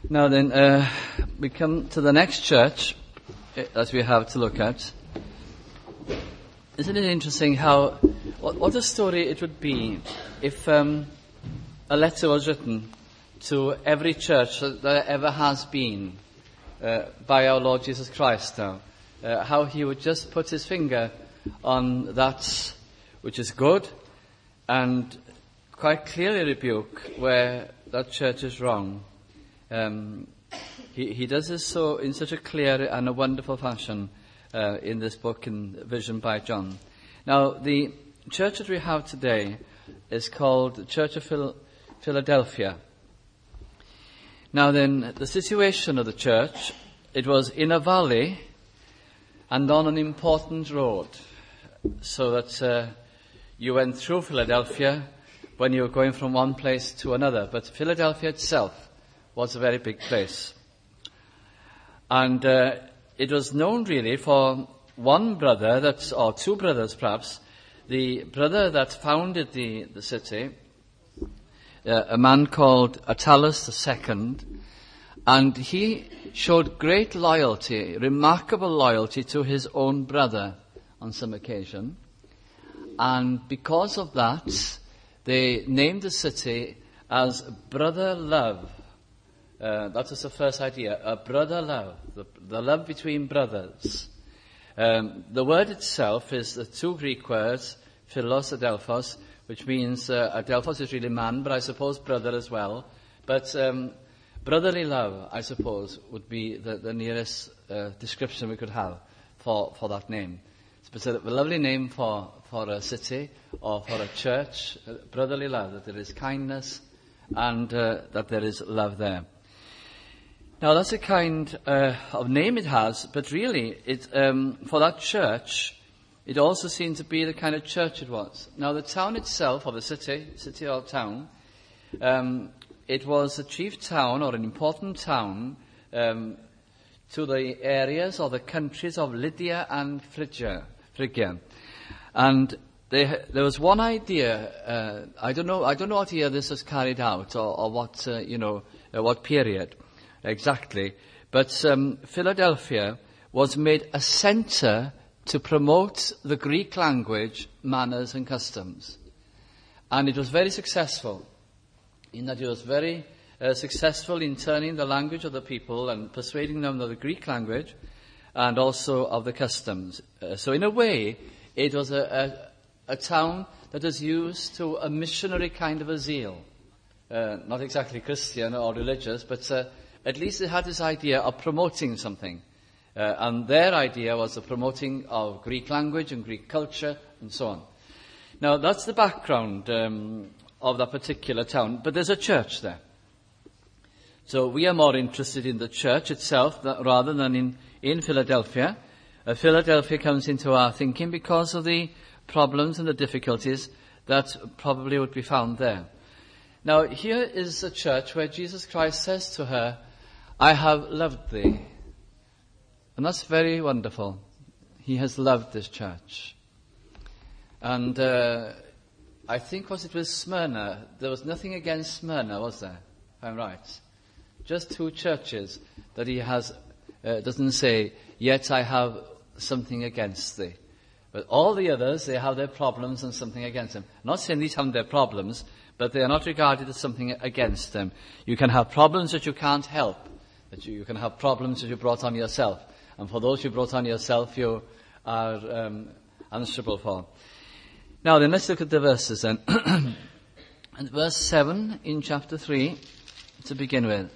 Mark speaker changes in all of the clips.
Speaker 1: Now then, we come to the next church that we have to look at. Isn't it interesting how, what a story it would be if a letter was written to every church that there ever has been by our Lord Jesus Christ now. How he would just put his finger on that which is good and quite clearly rebuke where that church is wrong. He does this so in such a clear and a wonderful fashion in this book, in Vision by John. Now, the church that we have today is called the Church of Philadelphia. Now then, the situation of the church, it was in a valley and on an important road, so that you went through Philadelphia when you were going from one place to another. But Philadelphia itself was a very big place. And it was known really for one brother, or two brothers perhaps, the brother that founded the city, a man called Attalus II, and he showed great loyalty, remarkable loyalty to his own brother on some occasion. And because of that, they named the city as Brother Love. That was the first idea, a brother love, the love between brothers. The word itself is the two Greek words, philos, adelphos, which means adelphos is really man, but I suppose brother as well. But brotherly love, I suppose, would be the nearest description we could have for that name. It's a lovely name for a city or for a church, brotherly love, that there is kindness and that there is love there. Now that's the kind of name it has, but really, for that church, it also seemed to be the kind of church it was. Now the town itself, or the city or town, it was the chief town or an important town to the areas or the countries of Lydia and Phrygia. And there was one idea. I don't know what year this was carried out or what what period exactly. But Philadelphia was made a center to promote the Greek language, manners and customs. And it was very successful in that it was very successful in turning the language of the people and persuading them of the Greek language and also of the customs. So in a way, it was a town that was used to a missionary kind of a zeal. Not exactly Christian or religious, but at least it had this idea of promoting something. And their idea was the promoting of Greek language and Greek culture and so on. Now, that's the background of that particular town. But there's a church there. So we are more interested in the church itself rather than in Philadelphia. Philadelphia comes into our thinking because of the problems and the difficulties that probably would be found there. Now, here is a church where Jesus Christ says to her, I have loved thee. And that's very wonderful. He has loved this church. And I think, was it with Smyrna? There was nothing against Smyrna, was there? If I'm right. Just two churches that he has, doesn't say, yet I have something against thee. But all the others, they have their problems and something against them. I'm not saying these haven't their problems, but they are not regarded as something against them. You can have problems that you can't help. That you can have problems that you brought on yourself. And for those you brought on yourself, you are answerable for. Now then, let's look at the verses then. And verse 7 in chapter 3, to begin with.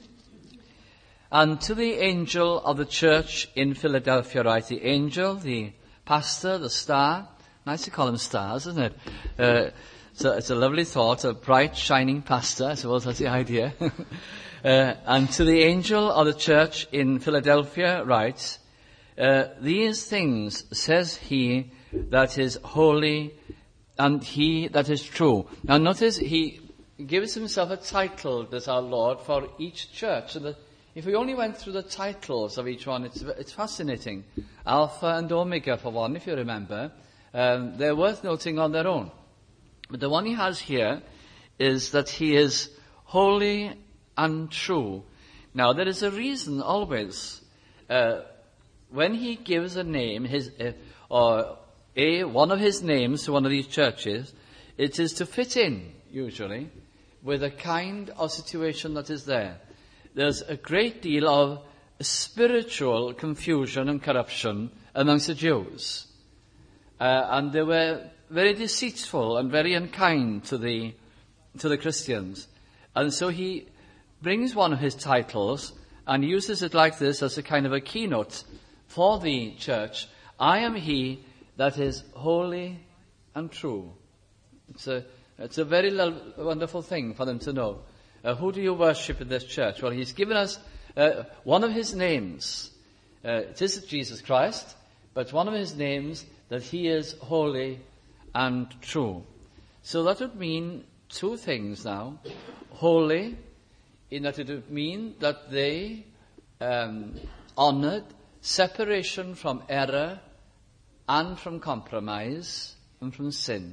Speaker 1: And to the angel of the church in Philadelphia write, the angel, the pastor, the star. Nice to call them stars, isn't it? So it's a lovely thought, a bright, shining pastor, I suppose that's the idea. And to the angel of the church in Philadelphia writes, these things says he that is holy and he that is true. Now notice he gives himself a title, as our Lord, for each church. So that if we only went through the titles of each one, it's fascinating. Alpha and Omega, for one, if you remember. They're worth noting on their own. But the one he has here is that he is holy and true. Now, there is a reason always. When he gives a name, one of his names to one of these churches, it is to fit in, usually, with a kind of situation that is there. There's a great deal of spiritual confusion and corruption amongst the Jews. And they were very deceitful and very unkind to the Christians. And so he brings one of his titles and uses it like this as a kind of a keynote for the church. I am he that is holy and true. It's a very wonderful thing for them to know. Who do you worship in this church? Well, he's given us one of his names. It is Jesus Christ, but one of his names that he is holy and true. So that would mean two things now. Holy, in that it would mean that they honored separation from error and from compromise and from sin.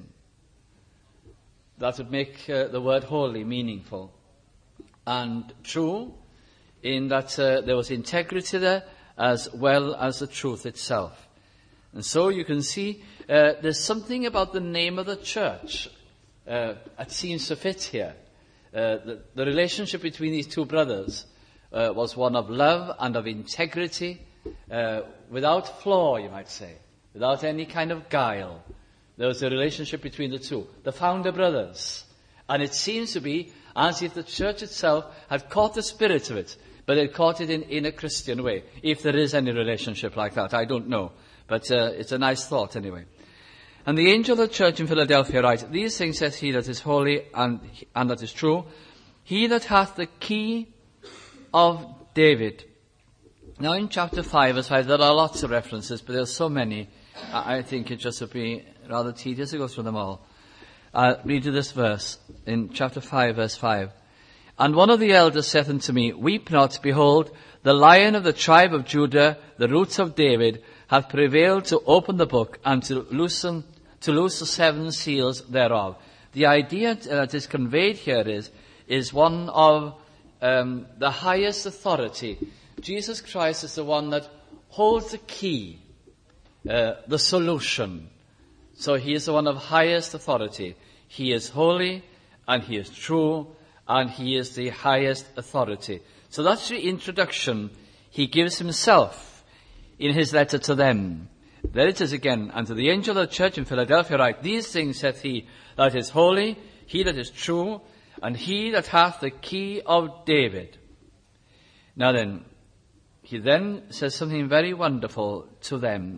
Speaker 1: That would make the word holy meaningful. And true, in that there was integrity there as well as the truth itself. And so you can see there's something about the name of the church that seems to fit here. The relationship between these two brothers was one of love and of integrity, without flaw, you might say, without any kind of guile. There was a relationship between the two, the founder brothers. And it seems to be as if the church itself had caught the spirit of it, but it caught it in a Christian way. If there is any relationship like that, I don't know. But it's a nice thought anyway. And the angel of the church in Philadelphia writes, these things says he that is holy and that is true, he that hath the key of David. Now in chapter 5, verse 5, there are lots of references, but there are so many, I think it just would be rather tedious to go through them all. Read you this verse in chapter 5, verse 5. And one of the elders saith unto me, weep not, behold, the Lion of the tribe of Judah, the Root of David, hath prevailed to open the book and to loose the 7 seals thereof. The idea that is conveyed here is one of the highest authority. Jesus Christ is the one that holds the key, the solution. So he is the one of highest authority. He is holy and he is true and he is the highest authority. So that's the introduction he gives himself in his letter to them. There it is again. And to the angel of the church in Philadelphia write, these things saith he that is holy, he that is true, and he that hath the key of David. Now then, he then says something very wonderful to them.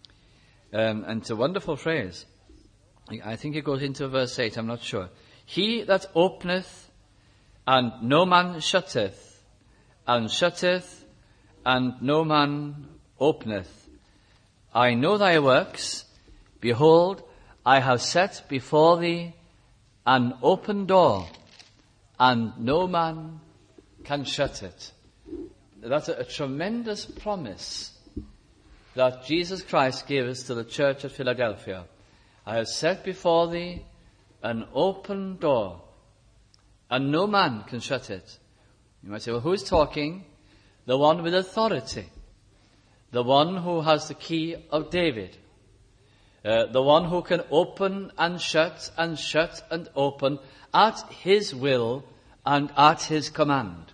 Speaker 1: And it's a wonderful phrase. I think it goes into verse 8, I'm not sure. He that openeth, and no man shutteth, and shutteth, and no man openeth. I know thy works. Behold, I have set before thee an open door, and no man can shut it. That's a tremendous promise that Jesus Christ gives to the church at Philadelphia. I have set before thee an open door, and no man can shut it. You might say, well, who's talking? The one with authority. The one who has the key of David. The one who can open and shut and open at his will and at his command.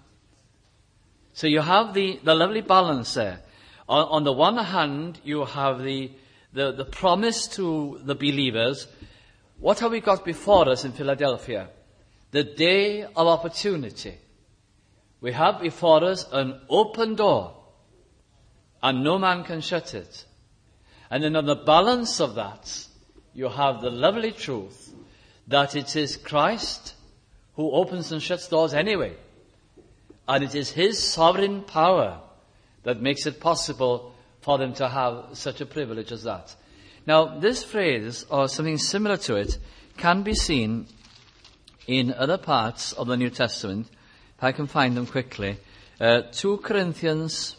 Speaker 1: So you have the lovely balance there. On the one hand, you have the promise to the believers. What have we got before us in Philadelphia? The day of opportunity. We have before us an open door, and no man can shut it. And then on the balance of that, you have the lovely truth that it is Christ who opens and shuts doors anyway. And it is his sovereign power that makes it possible for them to have such a privilege as that. Now, this phrase, or something similar to it, can be seen in other parts of the New Testament. If I can find them quickly. 2 Corinthians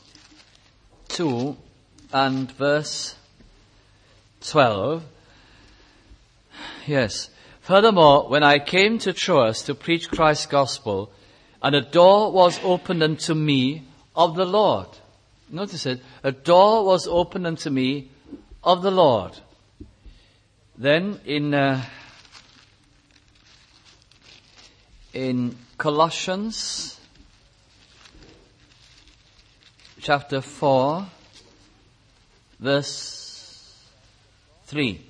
Speaker 1: 2 and verse 12. Yes. Furthermore, when I came to Troas to preach Christ's gospel, and a door was opened unto me of the Lord. Notice it. A door was opened unto me of the Lord. Then in Colossians chapter 4, verse 3.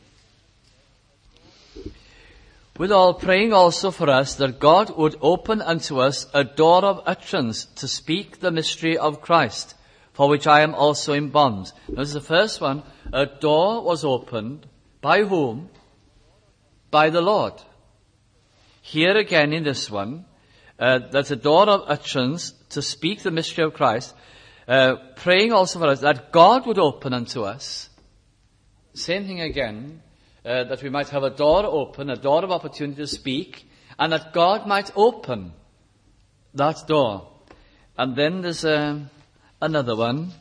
Speaker 1: Withal praying also for us that God would open unto us a door of utterance to speak the mystery of Christ, for which I am also in bonds. Notice the first one. A door was opened. By whom? By the Lord. Here again in this one, that's a door of utterance to speak the mystery of Christ, praying also for us that God would open unto us. Same thing again, that we might have a door open, a door of opportunity to speak, and that God might open that door. And then there's another one.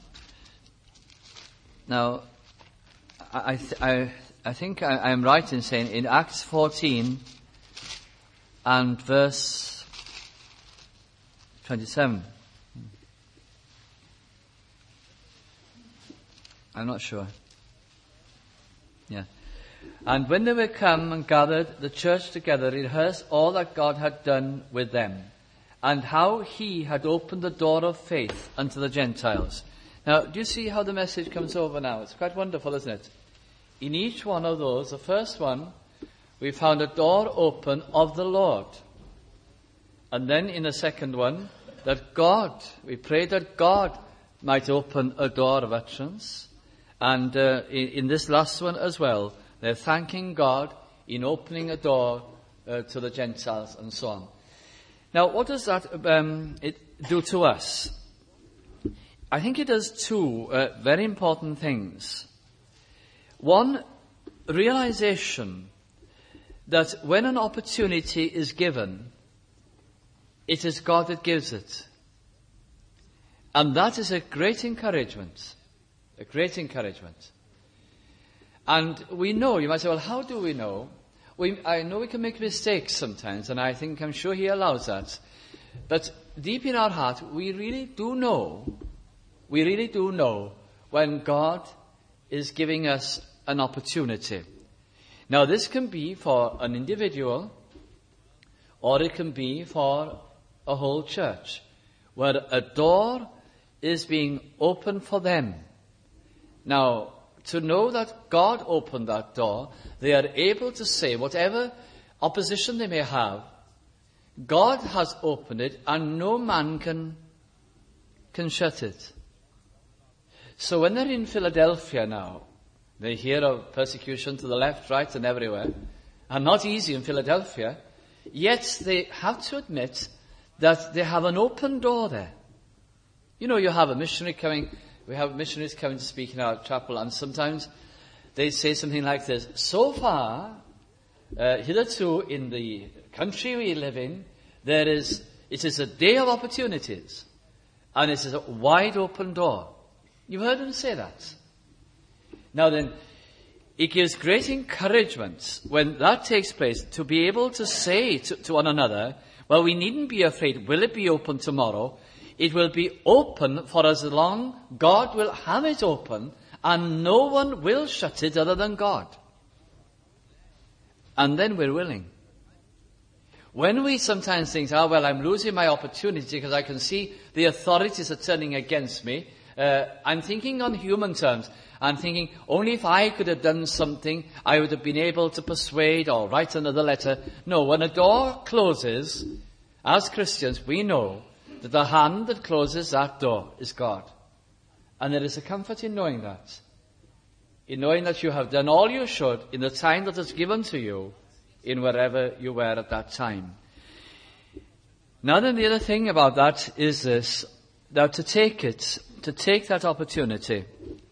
Speaker 1: Now, I think I'm right in saying in Acts 14 and verse 27. I'm not sure. Yeah. And when they were come and gathered the church together, rehearsed all that God had done with them, and how he had opened the door of faith unto the Gentiles. Now, do you see how the message comes over now? It's quite wonderful, isn't it? In each one of those, the first one, we found a door open of the Lord. And then in the second one, that God, we prayed that God might open a door of utterance. And in this last one as well, they're thanking God in opening a door to the Gentiles and so on. Now, what does that it do to us? I think it does two very important things. One, realization that when an opportunity is given, it is God that gives it. And that is a great encouragement. A great encouragement. And we know, you might say, well, how do we know? I know we can make mistakes sometimes, and I'm sure he allows that. But deep in our heart, we really do know when God is giving us an opportunity. Now, this can be for an individual, or it can be for a whole church, where a door is being opened for them. Now, to know that God opened that door, they are able to say whatever opposition they may have, God has opened it and no man can shut it. So when they're in Philadelphia now, they hear of persecution to the left, right, and everywhere, and not easy in Philadelphia, yet they have to admit that they have an open door there. You know, you have a missionary coming. We have missionaries coming to speak in our chapel, and sometimes they say something like this: so far, hitherto in the country we live in, it is a day of opportunities, and it is a wide open door. You've heard them say that. Now then, it gives great encouragement when that takes place to be able to say to one another, well, we needn't be afraid. Will it be open tomorrow? It will be open for as long God will have it open, and no one will shut it other than God. And then we're willing. When we sometimes think, well, I'm losing my opportunity because I can see the authorities are turning against me, I'm thinking on human terms. I'm thinking, only if I could have done something, I would have been able to persuade or write another letter. No, when a door closes, as Christians, we know that the hand that closes that door is God. And there is a comfort in knowing that. In knowing that you have done all you should in the time that is given to you in wherever you were at that time. Now then, the other thing about that is this, that to take that opportunity.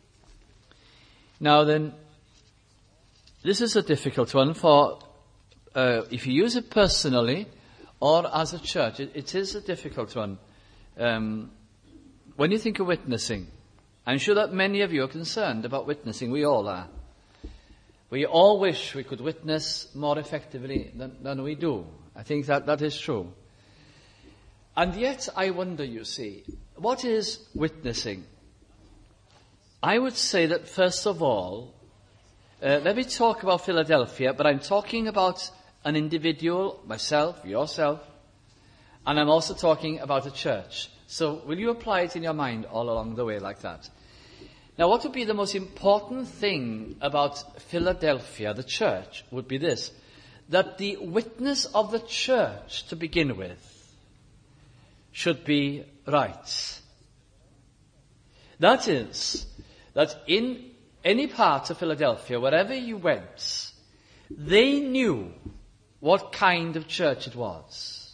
Speaker 1: Now then, this is a difficult one for, if you use it personally or as a church, it is a difficult one. When you think of witnessing, I'm sure that many of you are concerned about witnessing. We all are. We all wish we could witness more effectively than we do. I think that is true. And yet I wonder, you see, what is witnessing? I would say that first of all, let me talk about Philadelphia, but I'm talking about an individual, myself, yourself, and I'm also talking about a church. So will you apply it in your mind all along the way like that? Now, what would be the most important thing about Philadelphia, the church, would be this: that the witness of the church, to begin with, should be right. That is, that in any part of Philadelphia, wherever you went, they knew what kind of church it was.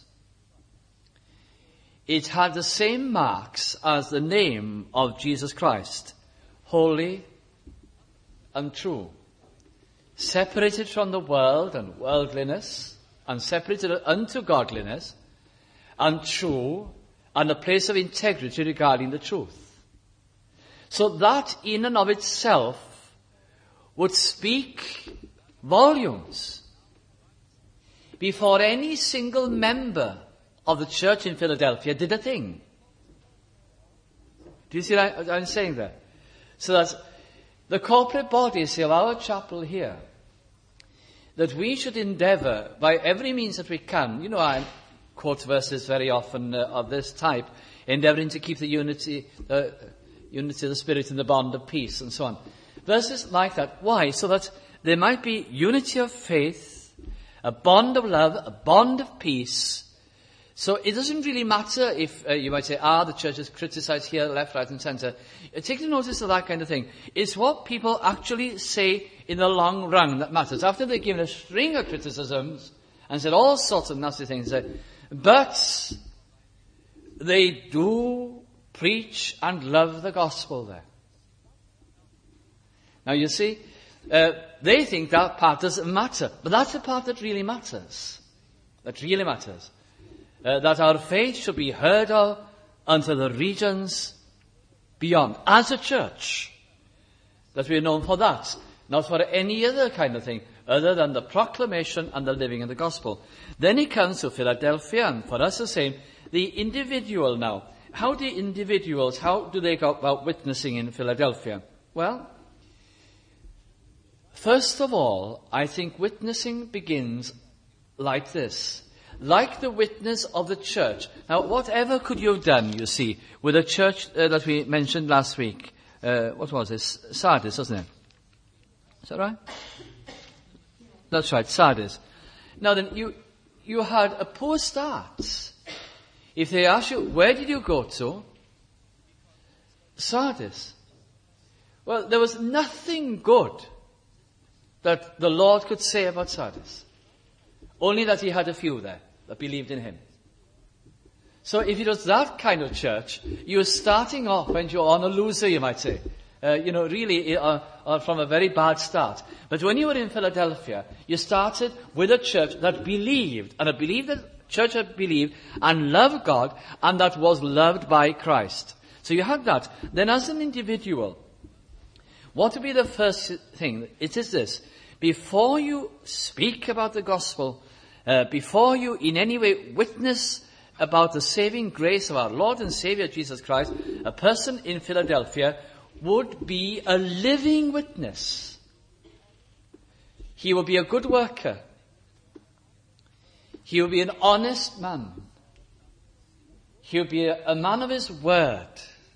Speaker 1: It had the same marks as the name of Jesus Christ: holy and true, separated from the world and worldliness, and separated unto godliness, and true, and a place of integrity regarding the truth. So that in and of itself would speak volumes before any single member of the church in Philadelphia did a thing. Do you see what I'm saying there? So that the corporate bodies of our chapel here, that we should endeavour by every means that we can, I quote verses very often of this type, endeavouring to keep the unity of the Spirit in the bond of peace, and so on. Verses like that. Why? So that there might be unity of faith, a bond of love, a bond of peace. So it doesn't really matter if you might say, the church is criticised here, left, right and centre. Take notice of that kind of thing. It's what people actually say in the long run that matters. After they've given a string of criticisms and said all sorts of nasty things, but they do preach and love the gospel there. Now you see, they think that part doesn't matter, but that's the part that really matters. That really matters. That our faith should be heard of unto the regions beyond, as a church. That we are known for that, not for any other kind of thing, other than the proclamation and the living of the gospel. Then he comes to Philadelphia, and for us the same, the individual now. How do they go about witnessing in Philadelphia? Well, first of all, I think witnessing begins like this. Like the witness of the church. Now, whatever could you have done, you see, with a church that we mentioned last week? What was this? Sardis, wasn't it? Is that right? That's right, Sardis. Now then, you had a poor start. If they ask you, where did you go to? Sardis. Well, there was nothing good that the Lord could say about Sardis. Only that he had a few there that believed in him. So if it was that kind of church, you were starting off and you're on a loser, you might say. Really from a very bad start. But when you were in Philadelphia, you started with a church that believed, and church that believed and loved God, and that was loved by Christ. So you had that. Then as an individual, what would be the first thing? It is this. Before you speak about the gospel, before you in any way witness about the saving grace of our Lord and Saviour Jesus Christ, a person in Philadelphia would be a living witness. He would be a good worker. He would be an honest man. He would be a man of his word.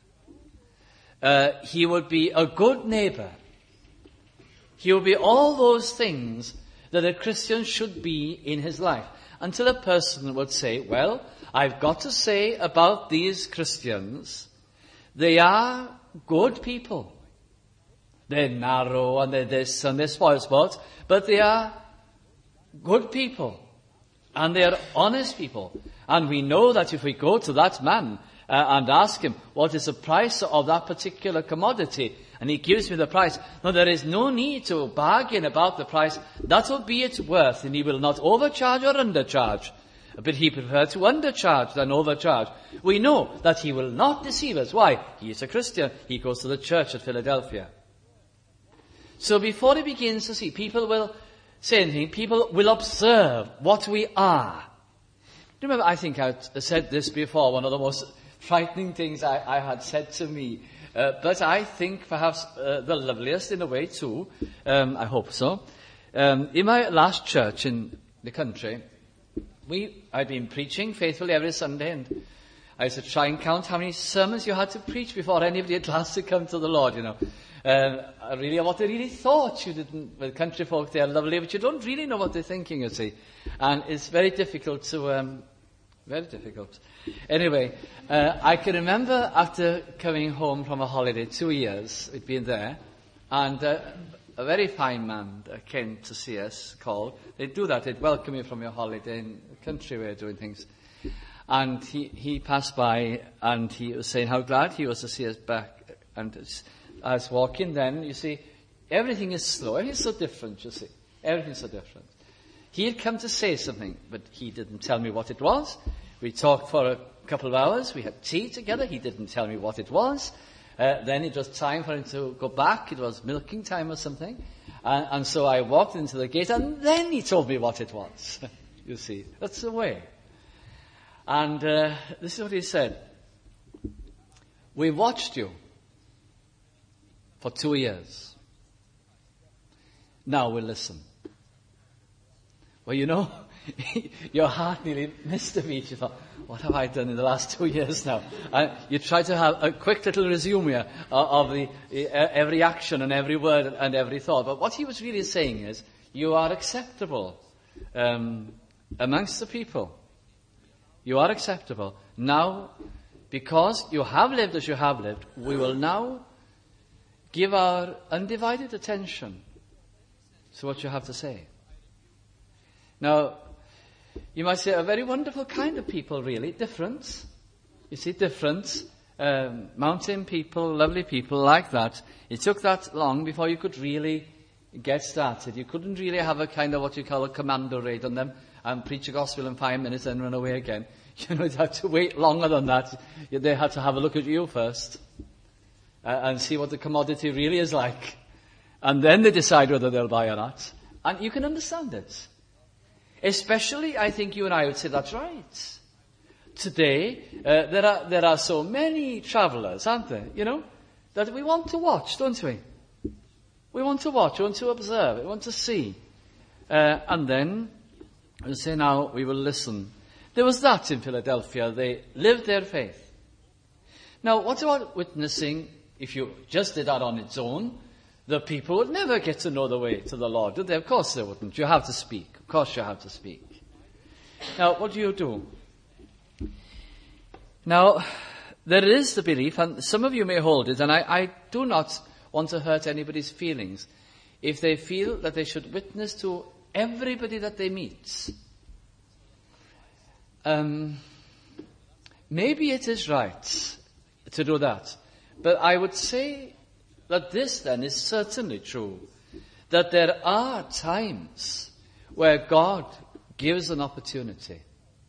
Speaker 1: He would be a good neighbour. He would be all those things that a Christian should be in his life. Until a person would say, well, I've got to say about these Christians, they are good people. They're narrow and they're this and they're spoilsport, but they are good people. And they are honest people. And we know that if we go to that man and ask him, what is the price of that particular commodity? And he gives me the price. No, there is no need to bargain about the price. That will be its worth, and he will not overcharge or undercharge. But he prefers to undercharge than overcharge. We know that he will not deceive us. Why? He is a Christian. He goes to the church at Philadelphia. So before he begins to see, people will say anything. People will observe what we are. Remember, I think I said this before, one of the most frightening things I had said to me. But I think perhaps the loveliest in a way too. I hope so. In my last church in the country, I'd been preaching faithfully every Sunday, and I used to try and count how many sermons you had to preach before anybody at last to come to the Lord, you know. Really, what they really thought. You didn't, well, country folk, they're lovely, but you don't really know what they're thinking, you see. And it's very difficult to, very difficult. Anyway, I can remember after coming home from a holiday, 2 years, we'd been there, and a very fine man came to see us, called. They'd do that, they'd welcome you from your holiday in the country where you're doing things. And he passed by, and he was saying how glad he was to see us back. And as I was walking then, you see, everything is slow. Everything's so different, you see. Everything's so different. He had come to say something, but he didn't tell me what it was. We talked for a couple of hours. We had tea together. He didn't tell me what it was. Then it was time for him to go back. It was milking time or something. And so I walked into the gate, and then he told me what it was. You see, that's the way. And this is what he said. We watched you for 2 years. Now we'll listen. Well, you know, your heart nearly missed a beat. You thought, what have I done in the last 2 years now? And you try to have a quick little resume of every action and every word and every thought. But what he was really saying is, you are acceptable amongst the people. You are acceptable. Now, because you have lived as you have lived, we will now give our undivided attention to what you have to say. Now, you might say, a very wonderful kind of people, really. Different. You see, different. Mountain people, lovely people like that. It took that long before you could really get started. You couldn't really have a kind of what you call a commando raid on them and preach the gospel in 5 minutes and run away again. You know, you'd have to wait longer than that. They had to have a look at you first and see what the commodity really is like. And then they decide whether they'll buy or not. And you can understand it. Especially, I think you and I would say that's right. Today, there are so many travellers, aren't there? You know, that we want to watch, don't we? We want to watch, we want to observe, we want to see. And then, we'll say now, we will listen. There was that in Philadelphia. They lived their faith. Now, what about witnessing? If you just did that on its own, the people would never get to know the way to the Lord, would they? Of course they wouldn't. You have to speak. Of course you have to speak. Now, what do? Now, there is the belief, and some of you may hold it, and I do not want to hurt anybody's feelings, if they feel that they should witness to everybody that they meet. Maybe it is right to do that, but I would say that this then is certainly true, that there are times where God gives an opportunity.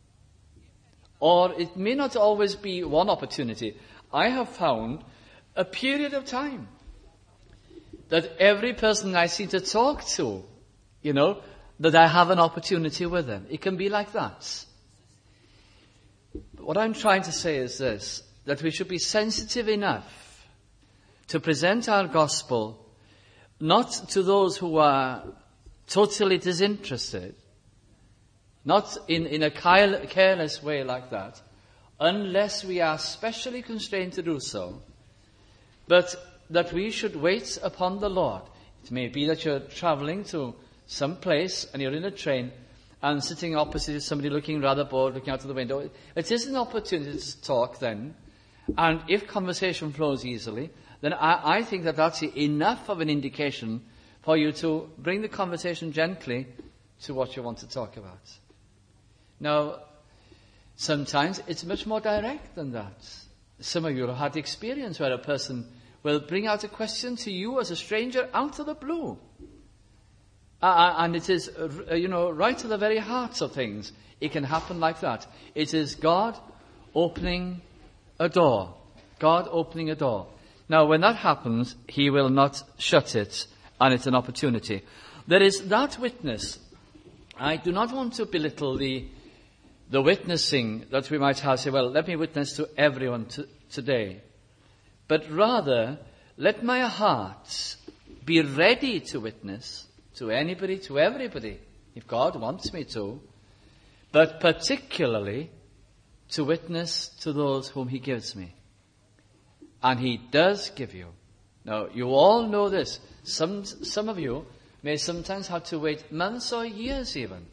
Speaker 1: Or it may not always be one opportunity. I have found a period of time that every person I seem to talk to, you know, that I have an opportunity with them. It can be like that. But what I'm trying to say is this, that we should be sensitive enough to present our gospel not to those who are totally disinterested, not in a careless way like that, unless we are specially constrained to do so, but that we should wait upon the Lord. It may be that you're traveling to some place and you're in a train and sitting opposite somebody looking rather bored, looking out of the window. It is an opportunity to talk then, and if conversation flows easily, then I think that that's enough of an indication for you to bring the conversation gently to what you want to talk about. Now, sometimes it's much more direct than that. Some of you have had experience where a person will bring out a question to you as a stranger out of the blue. And it is, right to the very heart of things. It can happen like that. It is God opening a door. God opening a door. Now, when that happens, He will not shut it, and it's an opportunity. There is that witness. I do not want to belittle the the witnessing that we might have, say, well, let me witness to everyone today. But rather, let my heart be ready to witness to anybody, to everybody, if God wants me to, but particularly to witness to those whom he gives me. And he does give you. Now, you all know this. Some of you may sometimes have to wait months or years even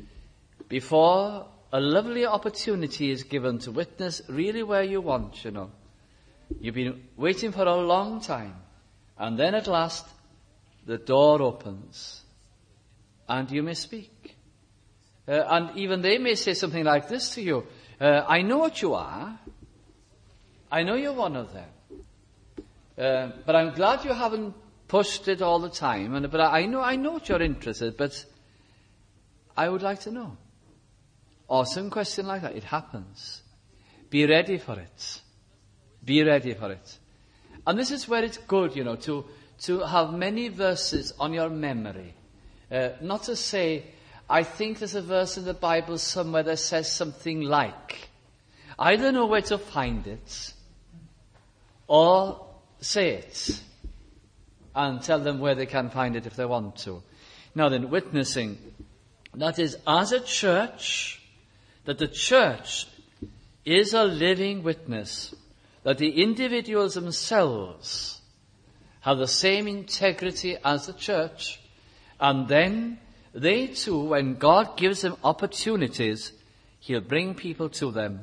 Speaker 1: before a lovely opportunity is given to witness really where you want, you know. You've been waiting for a long time, and then at last the door opens and you may speak. And even they may say something like this to you: I know what you are. I know you're one of them. But I'm glad you haven't pushed it all the time. But I know what you're interested, but I would like to know. Or some question like that. It happens. Be ready for it. Be ready for it. And this is where it's good, you know, to have many verses on your memory. Not to say, I think there's a verse in the Bible somewhere that says something like. I don't know where to find it. Or say it. And tell them where they can find it if they want to. Now then, witnessing. That is, as a church, that the church is a living witness. That the individuals themselves have the same integrity as the church. And then they too, when God gives them opportunities, he'll bring people to them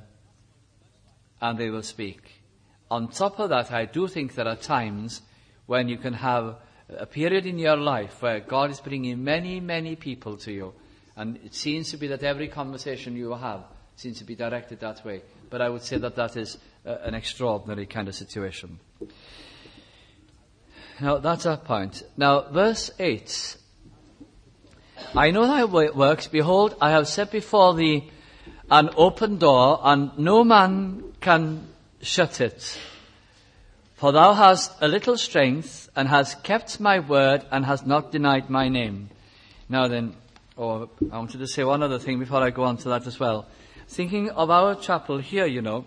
Speaker 1: and they will speak. On top of that, I do think there are times when you can have a period in your life where God is bringing many, many people to you. And it seems to be that every conversation you have seems to be directed that way. But I would say that that is an extraordinary kind of situation. Now, that's our point. Now, verse 8. I know thy works. Behold, I have set before thee an open door, and no man can shut it. For thou hast a little strength, and hast kept my word, and hast not denied my name. Now then, I wanted to say one other thing before I go on to that as well. Thinking of our chapel here, you know,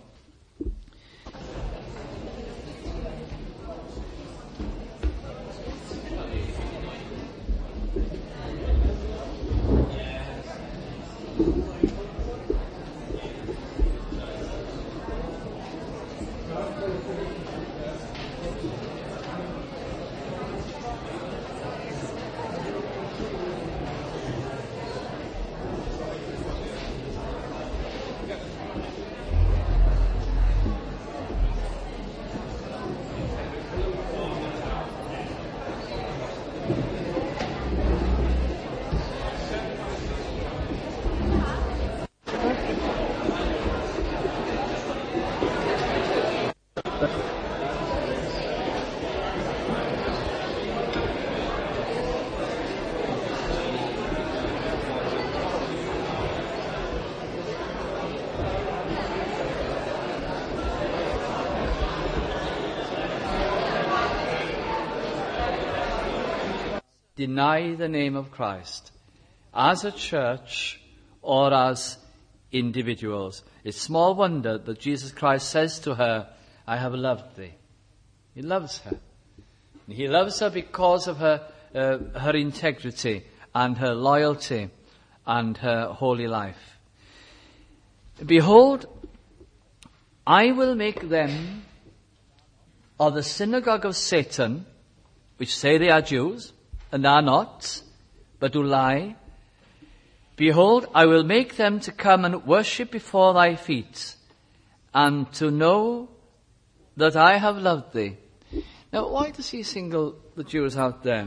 Speaker 1: deny the name of Christ as a church or as individuals. It's small wonder that Jesus Christ says to her, I have loved thee. He loves her. He loves her because of her integrity and her loyalty and her holy life. Behold, I will make them of the synagogue of Satan, which say they are Jews, and are not, but do lie. Behold, I will make them to come and worship before thy feet, and to know that I have loved thee. Now, why does he single the Jews out there?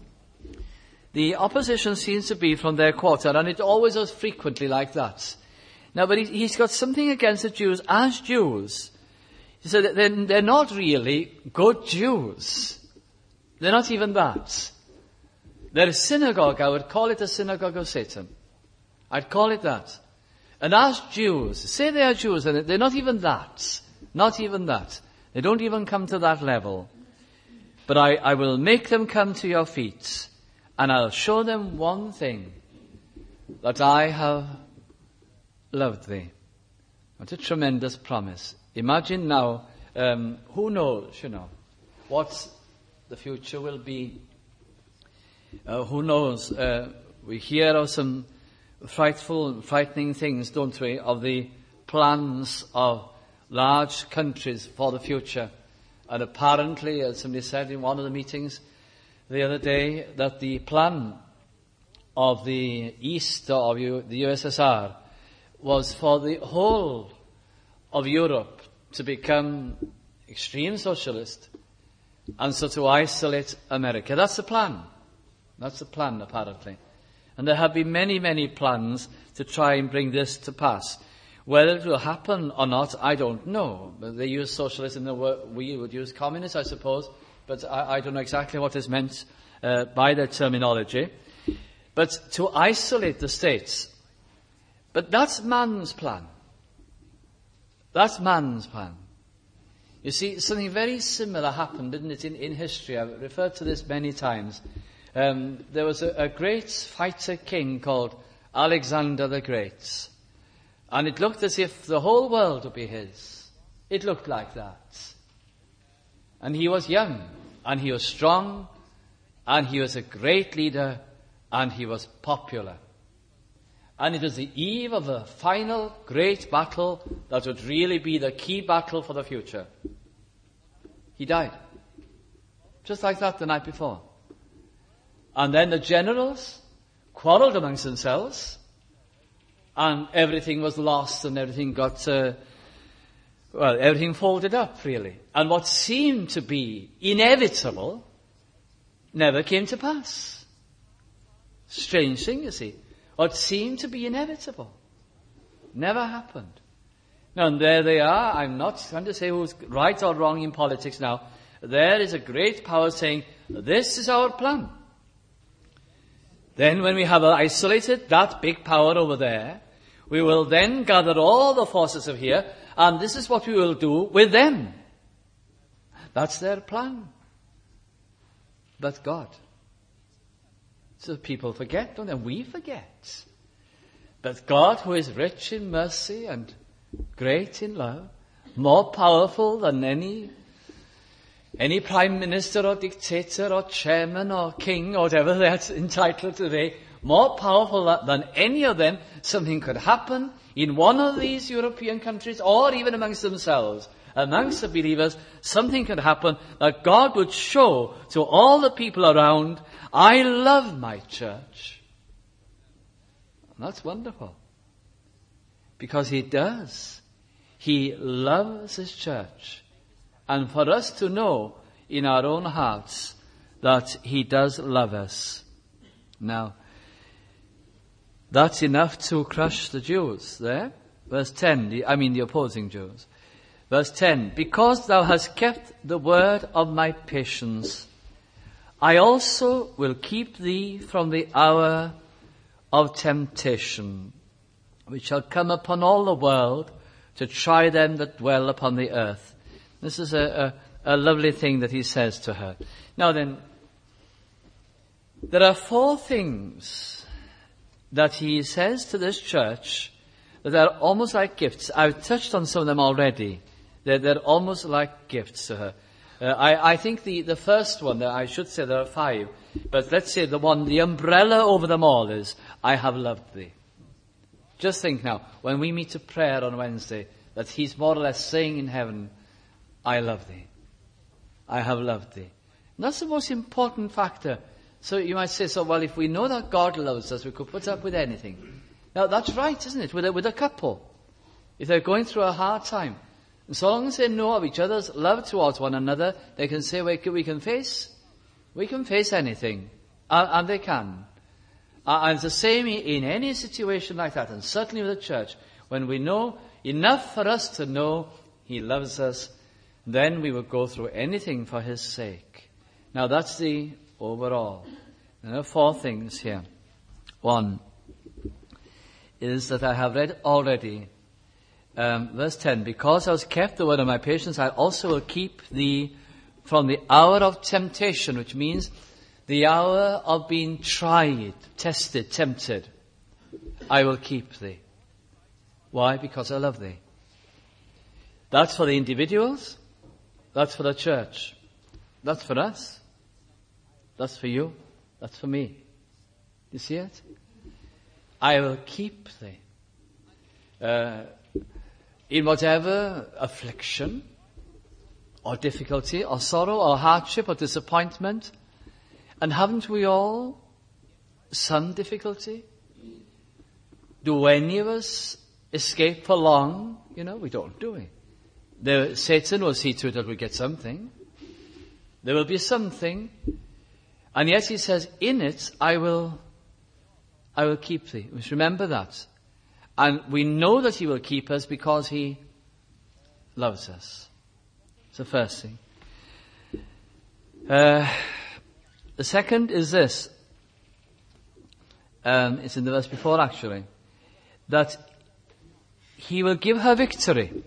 Speaker 1: The opposition seems to be from their quarter, and it always is frequently like that. Now, but he's got something against the Jews as Jews. So they're not really good Jews. They're not even that. They're a synagogue. I would call it a synagogue of Satan. I'd call it that. And as Jews, say they are Jews, and they're not even that. Not even that. They don't even come to that level. But I will make them come to your feet, and I'll show them one thing, that I have loved thee. What a tremendous promise. Imagine now, who knows, what the future will be. Who knows? We hear of some frightening things, don't we, of the plans of large countries for the future. And apparently, as somebody said in one of the meetings the other day, that the plan of the East, of the USSR, was for the whole of Europe to become extreme socialist and so to isolate America. That's the plan. That's the plan, apparently. And there have been many, many plans to try and bring this to pass. Whether it will happen or not, I don't know. They use socialist in the word, we would use communist, I suppose, but I don't know exactly what is meant by that terminology. But to isolate the states. But that's man's plan. That's man's plan. You see, something very similar happened, didn't it, in history? I've referred to this many times. There was a great fighter king called Alexander the Great. And it looked as if the whole world would be his. It looked like that. And he was young, and he was strong, and he was a great leader, and he was popular. And it was the eve of a final great battle that would really be the key battle for the future. He died. Just like that the night before. And then the generals quarreled amongst themselves, and everything was lost, and everything got, everything folded up, really. And what seemed to be inevitable never came to pass. Strange thing, you see. What seemed to be inevitable never happened. Now, and there they are. I'm not going to say who's right or wrong in politics now. There is a great power saying, this is our plan. Then when we have isolated that big power over there, we will then gather all the forces of here, and this is what we will do with them. That's their plan. But God. So people forget, don't they? We forget. But God, who is rich in mercy and great in love, more powerful than any prime minister or dictator or chairman or king or whatever they're entitled to be, more powerful than any of them, something could happen in one of these European countries or even amongst themselves. Amongst the believers, something could happen that God would show to all the people around, I love my church. And that's wonderful. Because He does. He loves His church. And for us to know in our own hearts that He does love us. Now, that's enough to crush the Jews there. Verse 10, the opposing Jews. Verse 10, because thou hast kept the word of my patience, I also will keep thee from the hour of temptation, which shall come upon all the world to try them that dwell upon the earth. This is a lovely thing that he says to her. Now then, there are 4 things that he says to this church that are almost like gifts. I've touched on some of them already. They're almost like gifts to her. I think the first one, I should say there are 5, but let's say the umbrella over them all is, I have loved thee. Just think now, when we meet to prayer on Wednesday, that he's more or less saying in heaven, I love thee. I have loved thee. And that's the most important factor. So you might say, if we know that God loves us, we could put up with anything. Now that's right, isn't it? With a couple. If they're going through a hard time, and so long as they know of each other's love towards one another, they can say, we can face anything. And they can. And it's the same in any situation like that, and certainly with the church. When we know enough for us to know He loves us, then we will go through anything for His sake. Now that's the overall. There are 4 things here. 1 is that I have read already, verse 10, because thou hast kept the word of my patience, I also will keep thee from the hour of temptation, which means the hour of being tried, tested, tempted. I will keep thee. Why? Because I love thee. That's for the individuals. That's for the church. That's for us. That's for you. That's for me. You see it? I will keep thee. In whatever affliction or difficulty or sorrow or hardship or disappointment. And haven't we all some difficulty? Do any of us escape for long? We don't, do we? Satan will see to it that we get something. There will be something. And yet he says, in it I will keep thee. We must remember that. And we know that he will keep us because he loves us. It's the first thing. The second is this. It's in the verse before actually. That he will give her victory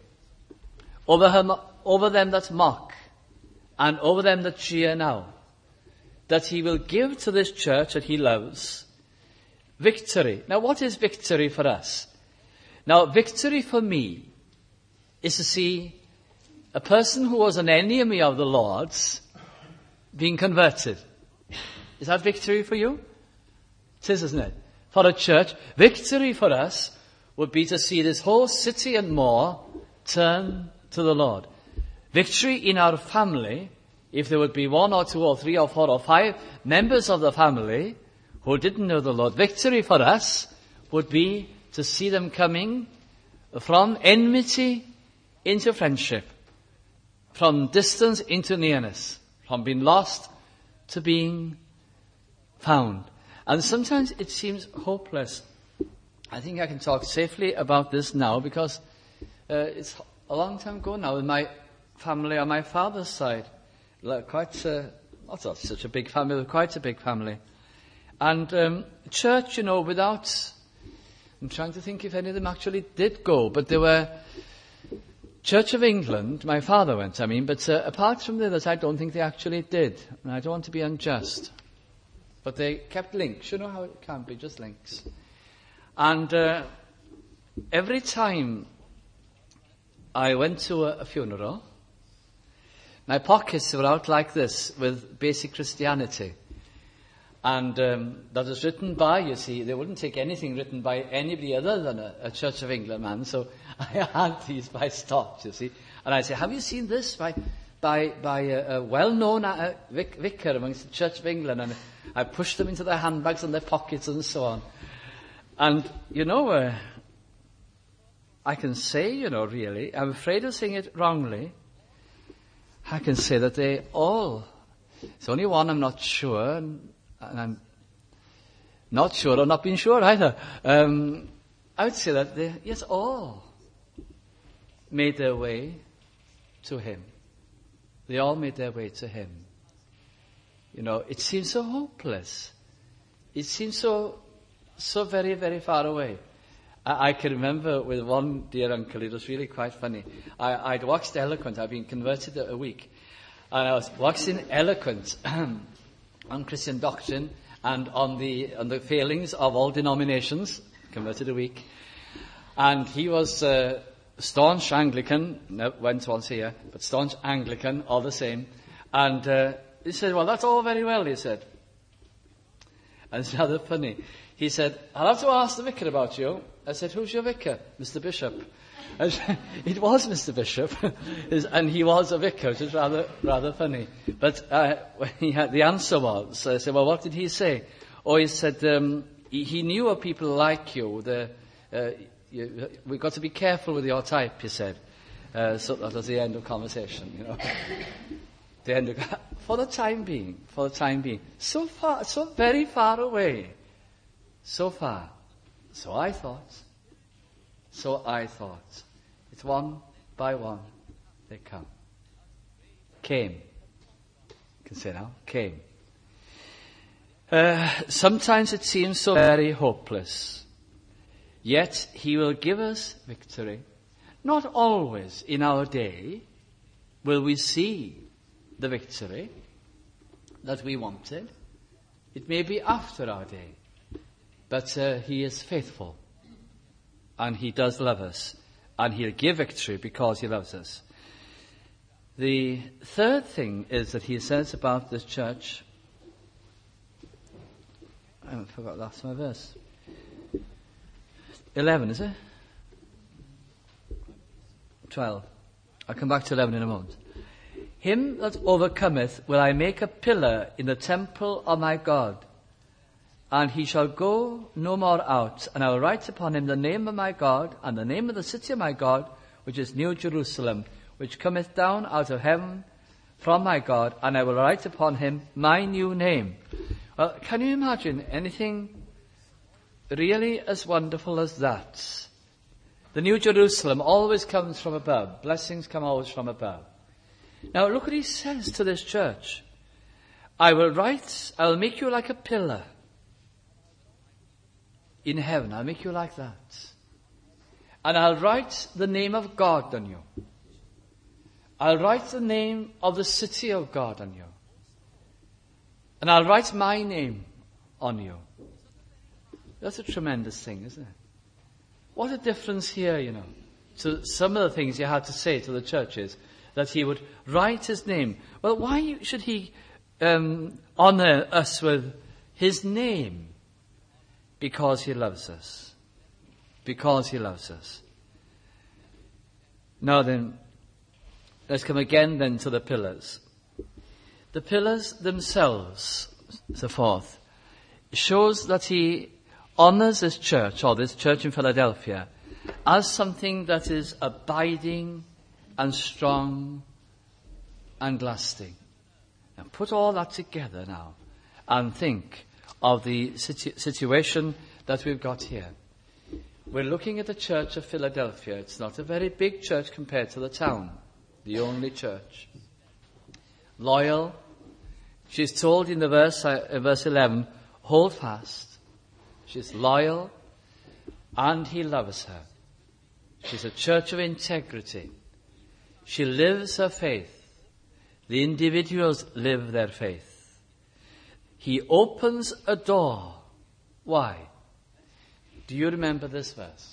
Speaker 1: over them that mock and over them that jeer now. That he will give to this church that he loves victory. Now what is victory for us? Now victory for me is to see a person who was an enemy of the Lord's being converted. Is that victory for you? It is, isn't it? For a church, victory for us would be to see this whole city and more turn to the Lord. Victory in our family, if there would be 1 or 2 or 3 or 4 or 5 members of the family who didn't know the Lord, victory for us would be to see them coming from enmity into friendship, from distance into nearness, from being lost to being found. And sometimes it seems hopeless. I think I can talk safely about this now because it's a long time ago now in my family on my father's side. Not such a big family, but quite a big family. And church, without... I'm trying to think if any of them actually did go, but there were Church of England, my father went, but apart from that, I don't think they actually did. And I don't want to be unjust. But they kept links. You know how it can be, just links. And every time I went to a funeral, my pockets were out like this with Basic Christianity. And that was written by, you see, they wouldn't take anything written by anybody other than a Church of England man. So I had these by stock, you see. And I say, have you seen this by a well-known vicar amongst the Church of England? And I pushed them into their handbags and their pockets and so on. And, I can say, really, I'm afraid of saying it wrongly. I can say that they all, it's only one I'm not sure, and I'm not sure or not being sure either. I would say that they, yes, all made their way to him. They all made their way to him. It seems so hopeless. It seems so very, very far away. I can remember with one dear uncle, it was really quite funny. I'd watched Eloquent, I'd been converted a week, and I was watching Eloquent on Christian doctrine and on the failings of all denominations, converted a week. And he was staunch Anglican, went once a year, but staunch Anglican all the same. And he said, well, that's all very well, he said. And it's rather funny. He said, I'll have to ask the vicar about you. I said, who's your vicar? Mr. Bishop. It was Mr. Bishop, and he was a vicar, which is rather funny. But when he had the answer was, I said, well, what did he say? Oh, he said, he knew of people like you. We've got to be careful with your type, he said. So that was the end of conversation, The end of, for the time being. So far, so very far away. So far. So I thought. It's one by one they come. Came. You can say now. Came. Sometimes it seems so very hopeless. Yet he will give us victory. Not always in our day will we see the victory that we wanted. It may be after our day. But he is faithful. and he does love us, and he'll give victory because he loves us. The third thing is that he says about this church, I forgot that's my verse. 11, is it? 12. I'll come back to 11 in a moment. Him that overcometh will I make a pillar in the temple of my God, and he shall go no more out, and I will write upon him the name of my God, and the name of the city of my God, which is New Jerusalem, which cometh down out of heaven from my God, and I will write upon him my new name. Well, can you imagine anything really as wonderful as that? The New Jerusalem always comes from above. Blessings come always from above. Now look what he says to this church. I will make you like a pillar in heaven. I'll make you like that. And I'll write the name of God on you. I'll write the name of the city of God on you. And I'll write my name on you. That's a tremendous thing, isn't it? What a difference here, to some of the things he had to say to the churches, that he would write his name. Well, why should he honor us with his name? Because he loves us. Because he loves us. Now then, let's come again then to the pillars. The pillars themselves, the fourth, shows that he honors this church, or this church in Philadelphia, as something that is abiding and strong and lasting. Now put all that together now and think of the situation that we've got here. We're looking at the church of Philadelphia. It's not a very big church compared to the town, the only church. Loyal. She's told in the verse 11, hold fast. She's loyal, and he loves her. She's a church of integrity. She lives her faith. The individuals live their faith. He opens a door. Why? Do you remember this verse?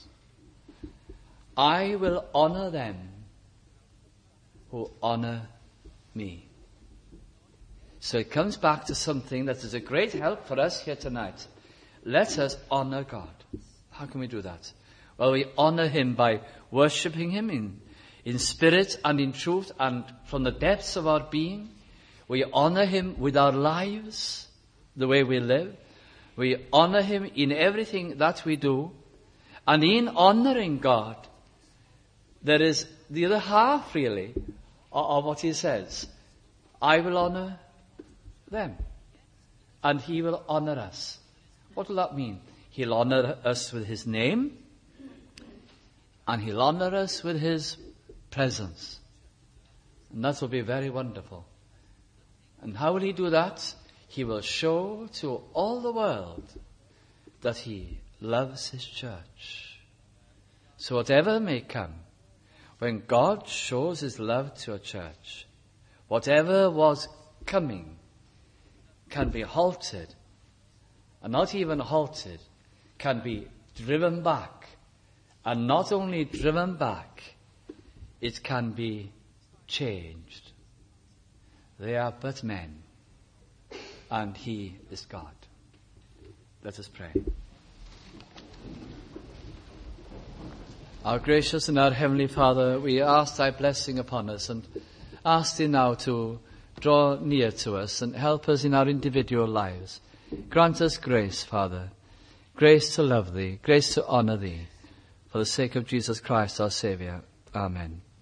Speaker 1: I will honor them who honor me. So it comes back to something that is a great help for us here tonight. Let us honor God. How can we do that? Well, we honor him by worshipping him in spirit and in truth and from the depths of our being. We honor him with our lives, the way we live. We honor him in everything that we do. And in honoring God, there is the other half, really, of what he says. I will honor them, and he will honor us. What will that mean? He'll honor us with his name, and he'll honor us with his presence. And that will be very wonderful. And how will he do that? He will show to all the world that he loves his church. So whatever may come, when God shows his love to a church, whatever was coming can be halted, and not even halted, can be driven back. And not only driven back, it can be changed. They are but men, and he is God. Let us pray. Our gracious and our heavenly Father, we ask thy blessing upon us and ask thee now to draw near to us and help us in our individual lives. Grant us grace, Father, grace to love thee, grace to honor thee, for the sake of Jesus Christ our Saviour. Amen.